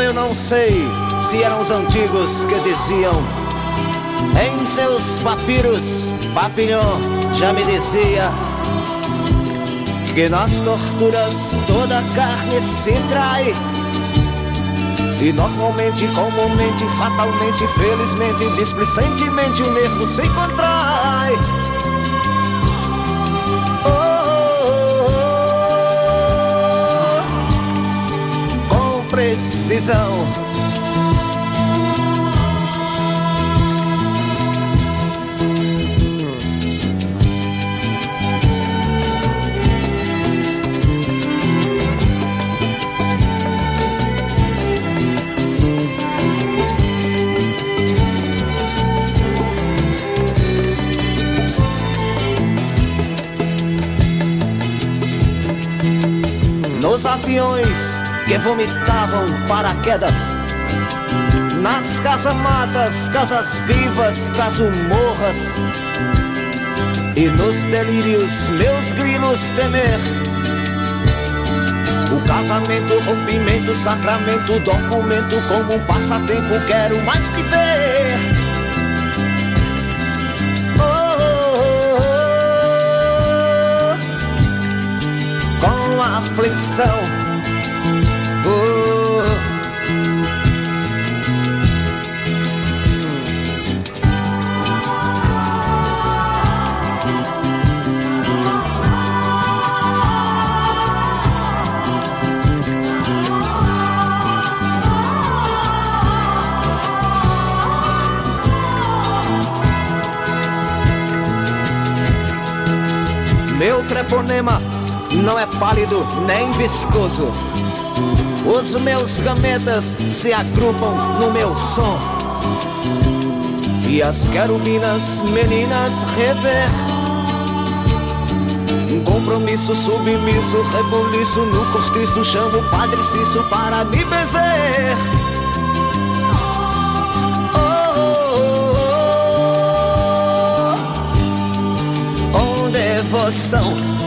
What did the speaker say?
Eu não sei se eram os antigos que diziam em seus papiros. Papillon já me dizia que nas torturas toda carne se trai. E normalmente, comumente, fatalmente, felizmente, displicentemente o nervo se contrai. Com precisão. Nos aviões que vomitavam paraquedas, nas casamatas, casas vivas, casumorras, e nos delírios meus grilos temer. O casamento, o rompimento, o sacramento, o documento, como um passatempo quero mais te ver. Com aflição. Meu treponema não é pálido nem viscoso. Os meus gametas se agrupam no meu som. E as querubinas meninas rever. Um compromisso submisso, rebuliço no cortiço. Chamo o Padre Cício para me benzer. Com devoção.